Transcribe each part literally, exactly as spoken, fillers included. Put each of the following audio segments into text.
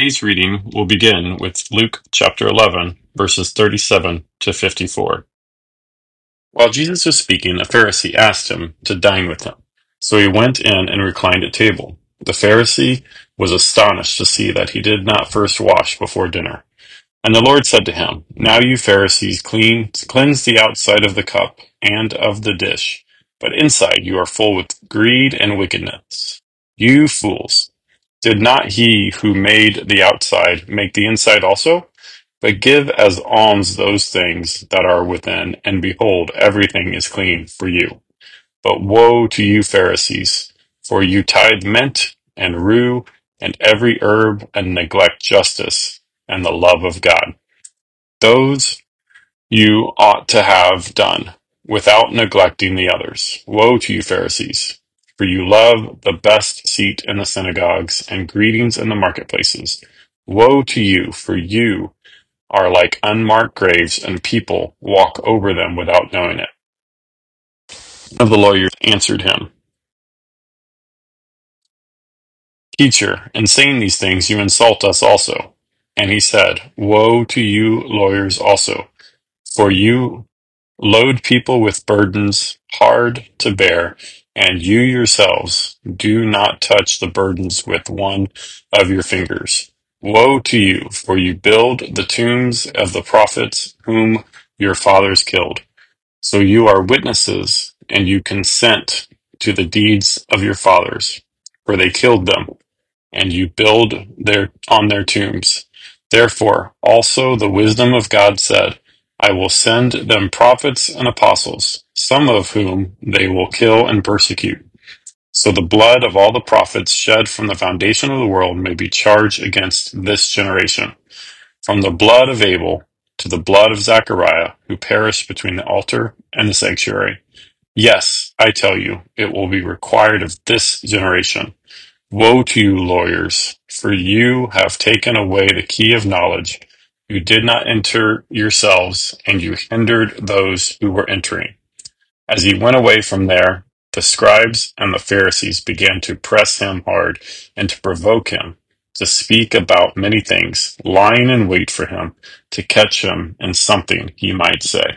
Today's reading will begin with Luke chapter eleven, verses thirty-seven to fifty-four. While Jesus was speaking, a Pharisee asked him to dine with him. So he went in and reclined at table. The Pharisee was astonished to see that he did not first wash before dinner. And the Lord said to him, "Now you Pharisees clean, cleanse the outside of the cup and of the dish, but inside you are full with greed and wickedness. You fools! Did not he who made the outside make the inside also? But give as alms those things that are within, and behold, everything is clean for you. But woe to you, Pharisees, for you tithe mint and rue and every herb, and neglect justice and the love of God. Those you ought to have done, without neglecting the others. Woe to you, Pharisees! For you love the best seat in the synagogues and greetings in the marketplaces. Woe to you, for you are like unmarked graves, and people walk over them without knowing it. One of the lawyers answered him, "Teacher, in saying these things you insult us also." And he said, "Woe to you, lawyers also, for you load people with burdens hard to bear, and you yourselves do not touch the burdens with one of your fingers. Woe to you, for you build the tombs of the prophets whom your fathers killed. So you are witnesses, and you consent to the deeds of your fathers, for they killed them, and you build their on their tombs. Therefore also the wisdom of God said, I will send them prophets and apostles, some of whom they will kill and persecute. So the blood of all the prophets shed from the foundation of the world may be charged against this generation, from the blood of Abel to the blood of Zechariah, who perished between the altar and the sanctuary. Yes, I tell you, it will be required of this generation. Woe to you, lawyers, for you have taken away the key of knowledge. You did not enter yourselves, and you hindered those who were entering." As he went away from there, the scribes and the Pharisees began to press him hard and to provoke him to speak about many things, lying in wait for him to catch him in something he might say.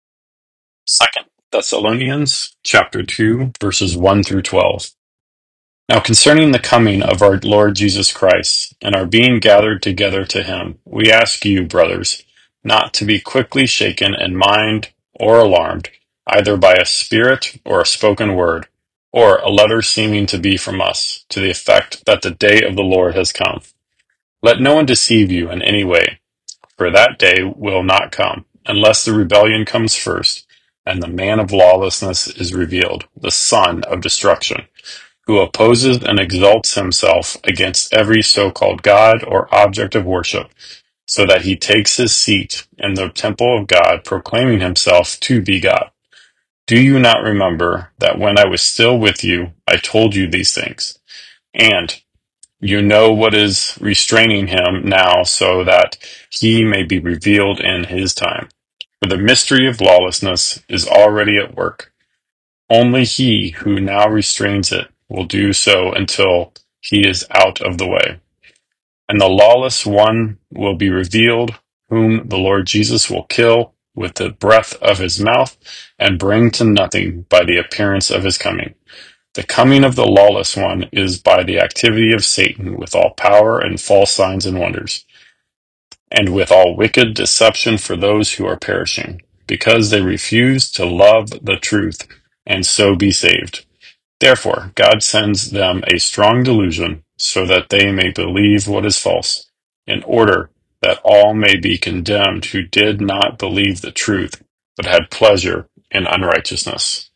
Second Thessalonians chapter two, verses one through twelve. Now concerning the coming of our Lord Jesus Christ, and our being gathered together to him, we ask you, brothers, not to be quickly shaken in mind or alarmed, either by a spirit or a spoken word, or a letter seeming to be from us, to the effect that the day of the Lord has come. Let no one deceive you in any way, for that day will not come, unless the rebellion comes first, and the man of lawlessness is revealed, the son of destruction, who opposes and exalts himself against every so-called God or object of worship, so that he takes his seat in the temple of God, proclaiming himself to be God. Do you not remember that when I was still with you, I told you these things? And you know what is restraining him now, so that he may be revealed in his time. For the mystery of lawlessness is already at work. Only he who now restrains it will do so until he is out of the way. And the lawless one will be revealed, whom the Lord Jesus will kill with the breath of his mouth and bring to nothing by the appearance of his coming. The coming of the lawless one is by the activity of Satan, with all power and false signs and wonders, and with all wicked deception for those who are perishing, because they refuse to love the truth and so be saved. Therefore, God sends them a strong delusion, so that they may believe what is false, in order that all may be condemned who did not believe the truth, but had pleasure in unrighteousness.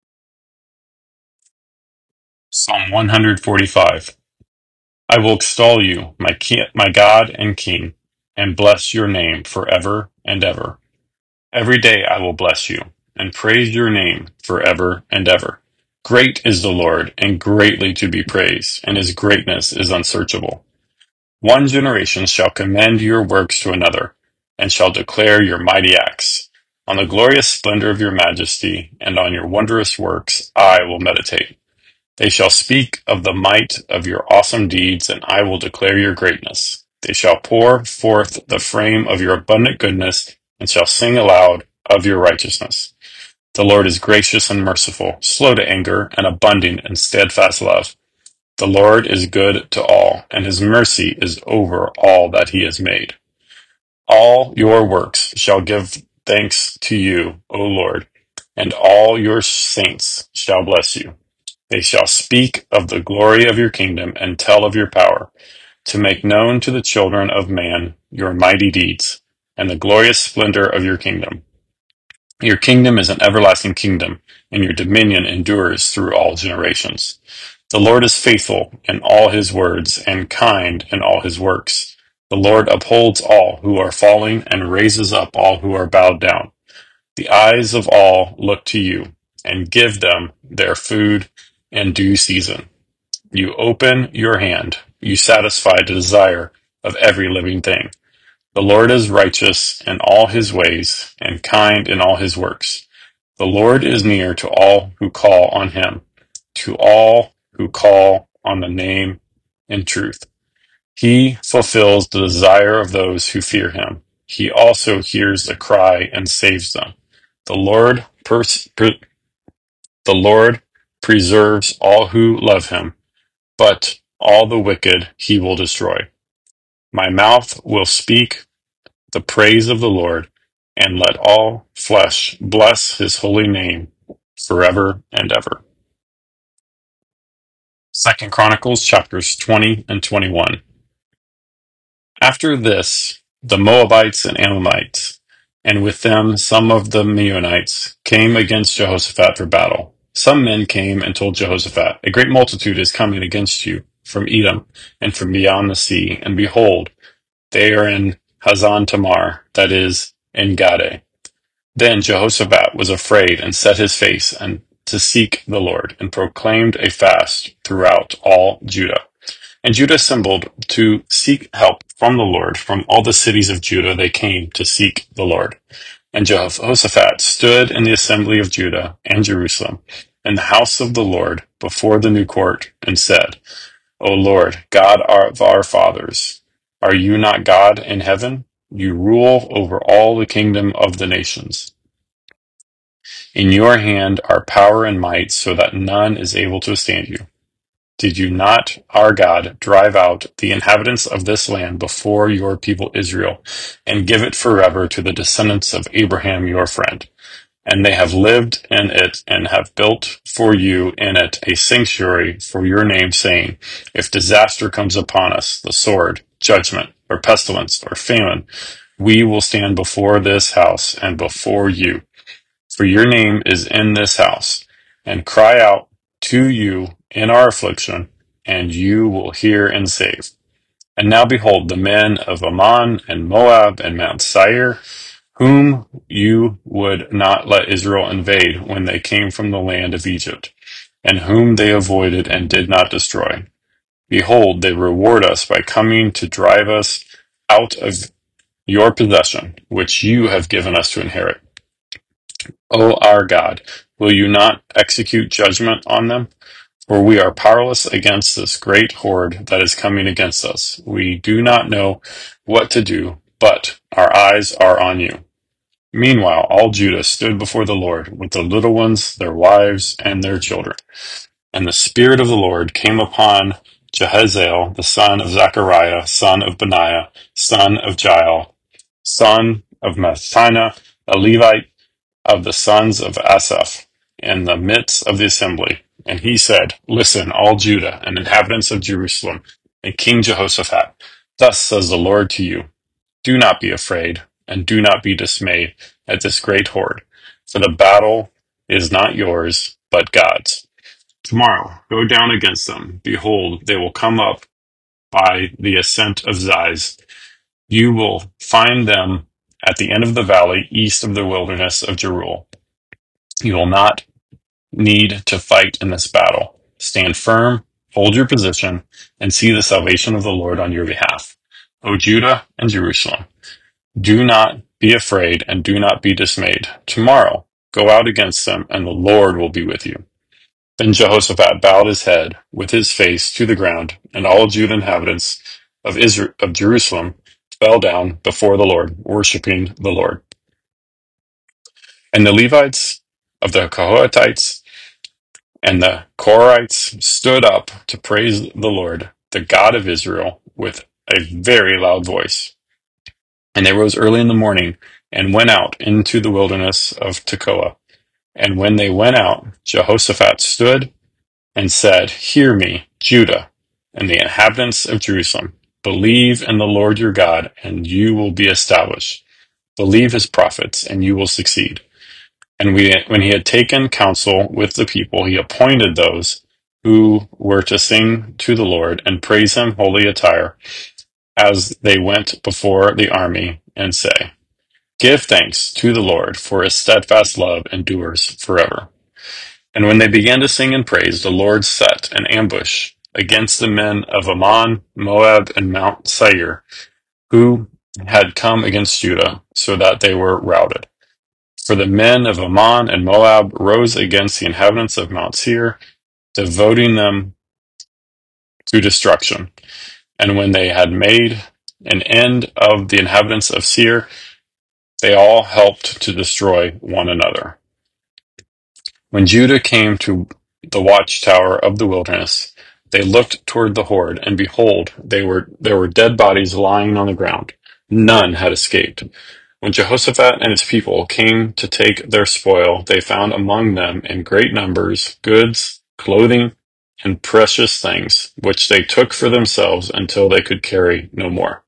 Psalm one forty-five. I will extol you, my, ki- my God and King, and bless your name forever and ever. Every day I will bless you, and praise your name forever and ever. Great is the Lord, and greatly to be praised, and his greatness is unsearchable. One generation shall commend your works to another, and shall declare your mighty acts. On the glorious splendor of your majesty, and on your wondrous works I will meditate. They shall speak of the might of your awesome deeds, and I will declare your greatness. They shall pour forth the frame of your abundant goodness, and shall sing aloud of your righteousness. The Lord is gracious and merciful, slow to anger, and abundant in steadfast love. The Lord is good to all, and his mercy is over all that he has made. All your works shall give thanks to you, O Lord, and all your saints shall bless you. They shall speak of the glory of your kingdom and tell of your power, to make known to the children of man your mighty deeds and the glorious splendor of your kingdom. Your kingdom is an everlasting kingdom, and your dominion endures through all generations. The Lord is faithful in all his words and kind in all his works. The Lord upholds all who are falling and raises up all who are bowed down. The eyes of all look to you, and give them their food in due season. You open your hand, you satisfy the desire of every living thing. The Lord is righteous in all his ways, and kind in all his works. The Lord is near to all who call on him, to all who call on the name in truth. He fulfills the desire of those who fear him. He also hears the cry and saves them. The Lord pers- per- the Lord preserves all who love him, but all the wicked he will destroy. My mouth will speak the praise of the Lord, and let all flesh bless his holy name forever and ever. Second Chronicles chapters twenty and twenty-one. After this, the Moabites and Ammonites, and with them some of the Meunites, came against Jehoshaphat for battle. Some men came and told Jehoshaphat, A great multitude is coming against you from Edom and from beyond the sea, and behold, they are in Hazan Tamar, that is, in Gade. Then Jehoshaphat was afraid and set his face and to seek the Lord, and proclaimed a fast throughout all Judah. And Judah assembled to seek help from the Lord. From all the cities of Judah they came to seek the Lord. And Jehoshaphat stood in the assembly of Judah and Jerusalem, in the house of the Lord, before the new court, and said, O Lord, God of our fathers, are you not God in heaven? You rule over all the kingdom of the nations. In your hand are power and might, so that none is able to withstand you. Did you not, our God, drive out the inhabitants of this land before your people Israel, and give it forever to the descendants of Abraham your friend? And they have lived in it, and have built for you in it a sanctuary for your name, saying, If disaster comes upon us, the sword, judgment, or pestilence, or famine, we will stand before this house and before you. For your name is in this house, and cry out to you in our affliction, and you will hear and save. And now behold, the men of Ammon and Moab and Mount Seir, whom you would not let Israel invade when they came from the land of Egypt, and whom they avoided and did not destroy. Behold, they reward us by coming to drive us out of your possession, which you have given us to inherit. O our God, will you not execute judgment on them? For we are powerless against this great horde that is coming against us. We do not know what to do, but our eyes are on you. Meanwhile, all Judah stood before the Lord with the little ones, their wives, and their children. And the Spirit of the Lord came upon Jehaziel, the son of Zechariah, son of Benaiah, son of Jael, son of Mattaniah, a Levite, of the sons of Asaph in the midst of the assembly. And he said, Listen, all Judah and inhabitants of Jerusalem, and King Jehoshaphat, thus says the Lord to you, Do not be afraid, and do not be dismayed at this great horde, for the battle is not yours, but God's. Tomorrow go down against them. Behold, they will come up by the ascent of Ziz. You will find them at the end of the valley, east of the wilderness of Jeruel. You will not need to fight in this battle. Stand firm, hold your position, and see the salvation of the Lord on your behalf. O Judah and Jerusalem, do not be afraid and do not be dismayed. Tomorrow go out against them, and the Lord will be with you. Then Jehoshaphat bowed his head with his face to the ground, and all Judah inhabitants of Israel of Jerusalem fell down before the Lord, worshiping the Lord. And the Levites of the Kohathites and the Korhites stood up to praise the Lord, the God of Israel, with a very loud voice. And they rose early in the morning and went out into the wilderness of Tekoa. And when they went out, Jehoshaphat stood and said, Hear me, Judah, and the inhabitants of Jerusalem. Believe in the Lord your God, and you will be established. Believe his prophets, and you will succeed. And we, when he had taken counsel with the people, he appointed those who were to sing to the Lord and praise him holy attire as they went before the army and say, Give thanks to the Lord, for his steadfast love endures forever. And when they began to sing and praise, the Lord set an ambush against the men of Ammon, Moab, and Mount Seir, who had come against Judah, so that they were routed. For the men of Ammon and Moab rose against the inhabitants of Mount Seir, devoting them to destruction. And when they had made an end of the inhabitants of Seir, they all helped to destroy one another. When Judah came to the watchtower of the wilderness, they looked toward the horde, and behold, they were there were dead bodies lying on the ground. None had escaped. When Jehoshaphat and his people came to take their spoil, they found among them in great numbers goods, clothing, and precious things, which they took for themselves until they could carry no more.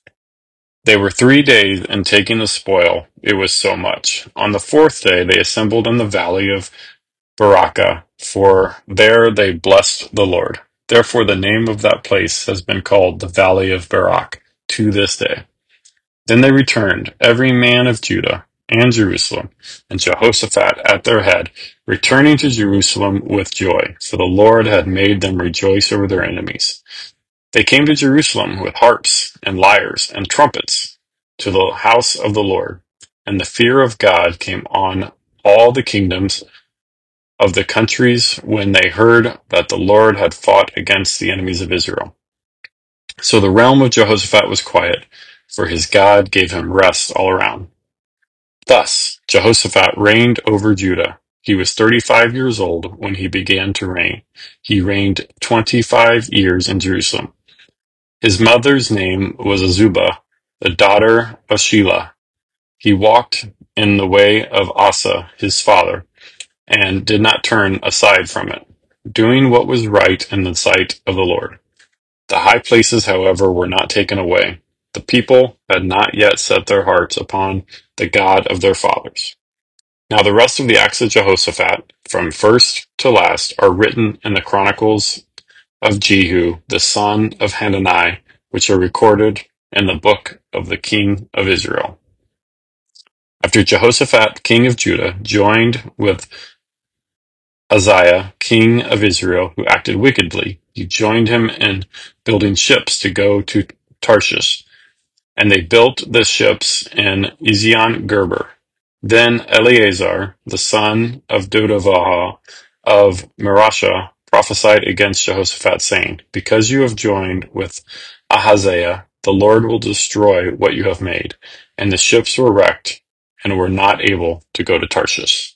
They were three days in taking the spoil, it was so much. On the fourth day they assembled in the valley of Barakah, for there they blessed the Lord. Therefore the name of that place has been called the Valley of Barak to this day. Then they returned, every man of Judah and Jerusalem, and Jehoshaphat at their head, returning to Jerusalem with joy, for the Lord had made them rejoice over their enemies. They came to Jerusalem with harps and lyres and trumpets to the house of the Lord, and the fear of God came on all the kingdoms of the countries when they heard that the Lord had fought against the enemies of Israel. So the realm of Jehoshaphat was quiet, for his God gave him rest all around. Thus Jehoshaphat reigned over Judah. He was thirty-five years old when he began to reign. He reigned twenty-five years in Jerusalem. His mother's name was Azubah, the daughter of Shelah. He walked in the way of Asa, his father, and did not turn aside from it, doing what was right in the sight of the Lord. The high places, however, were not taken away. The people had not yet set their hearts upon the God of their fathers. Now the rest of the acts of Jehoshaphat, from first to last, are written in the chronicles of Jehu, the son of Hanani, which are recorded in the book of the king of Israel. After Jehoshaphat, king of Judah, joined with Uzziah, king of Israel, who acted wickedly, he joined him in building ships to go to Tarshish, and they built the ships in Ezion-Geber. Then Eleazar, the son of Dodavah of Marashah, prophesied against Jehoshaphat, saying, Because you have joined with Ahaziah, the Lord will destroy what you have made. And the ships were wrecked and were not able to go to Tarshish.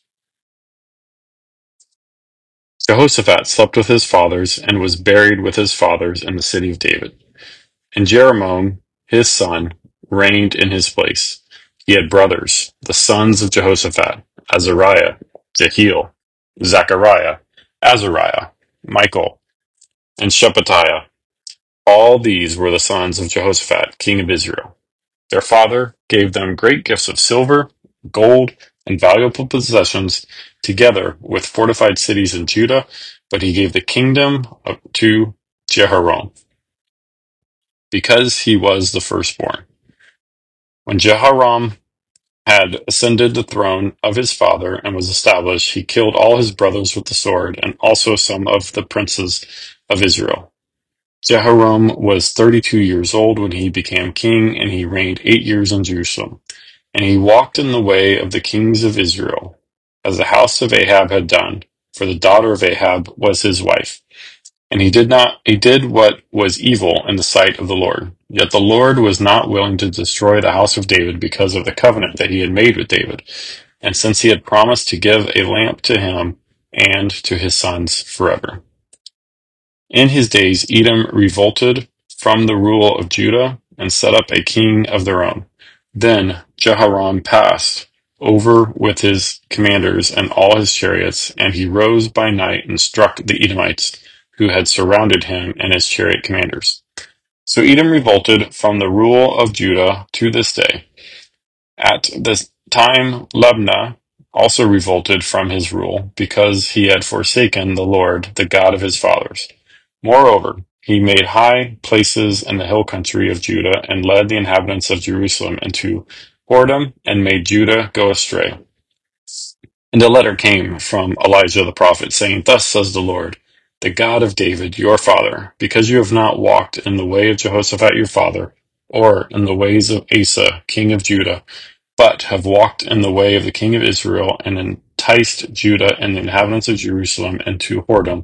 Jehoshaphat slept with his fathers and was buried with his fathers in the city of David. And Jeroboam, his son, reigned in his place. He had brothers, the sons of Jehoshaphat, Azariah, Jehiel, Zechariah, Azariah, Michael, and Shephatiah. All these were the sons of Jehoshaphat, king of Israel. Their father gave them great gifts of silver, gold, and valuable possessions, together with fortified cities in Judah, but he gave the kingdom to Jehoram, because he was the firstborn. When Jehoram had ascended the throne of his father and was established, he killed all his brothers with the sword, and also some of the princes of Israel. Jehoram was thirty-two years old when he became king, and he reigned eight years in Jerusalem. And he walked in the way of the kings of Israel, as the house of Ahab had done, for the daughter of Ahab was his wife. And he did not he did what was evil in the sight of the Lord. Yet the Lord was not willing to destroy the house of David because of the covenant that he had made with David, and since he had promised to give a lamp to him and to his sons forever. In his days Edom revolted from the rule of Judah and set up a king of their own. Then Jehoram passed over with his commanders and all his chariots, and he rose by night and struck the Edomites who had surrounded him and his chariot commanders. So Edom revolted from the rule of Judah to this day. At this time Libnah also revolted from his rule, because he had forsaken the Lord, the God of his fathers. Moreover, he made high places in the hill country of Judah, and led the inhabitants of Jerusalem into whoredom, and made Judah go astray. And a letter came from Elijah the prophet, saying, Thus says the Lord, the God of David your father, because you have not walked in the way of Jehoshaphat your father, or in the ways of Asa king of Judah, but have walked in the way of the king of Israel, and enticed Judah and the inhabitants of Jerusalem into whoredom,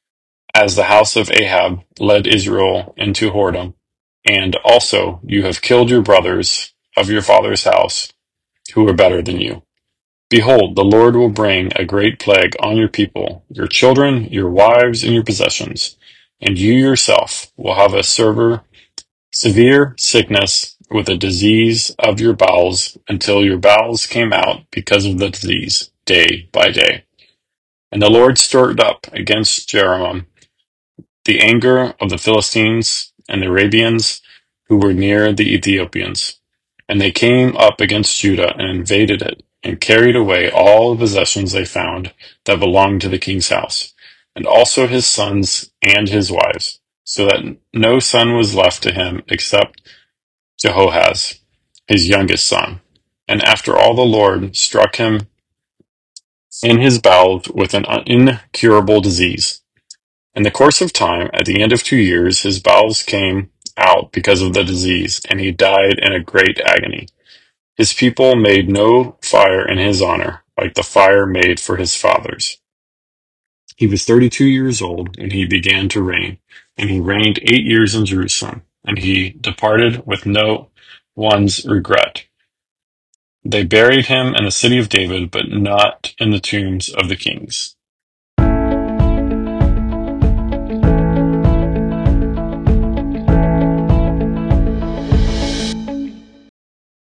as the house of Ahab led Israel into whoredom. And also you have killed your brothers of your father's house, who were better than you. Behold, the Lord will bring a great plague on your people, your children, your wives, and your possessions, and you yourself will have a severe, severe sickness with a disease of your bowels, until your bowels came out because of the disease, day by day. And the Lord stirred up against Jeroboam the anger of the Philistines and the Arabians who were near the Ethiopians. And they came up against Judah and invaded it, and carried away all the possessions they found that belonged to the king's house, and also his sons and his wives, so that no son was left to him except Jehoahaz, his youngest son. And after all, the Lord struck him in his bowels with an incurable disease. In the course of time, at the end of two years, his bowels came out because of the disease, and he died in a great agony. His people made no fire in his honor, like the fire made for his fathers. He was thirty-two years old when he began to reign, and he reigned eight years in Jerusalem, and he departed with no one's regret. They buried him in the city of David, but not in the tombs of the kings.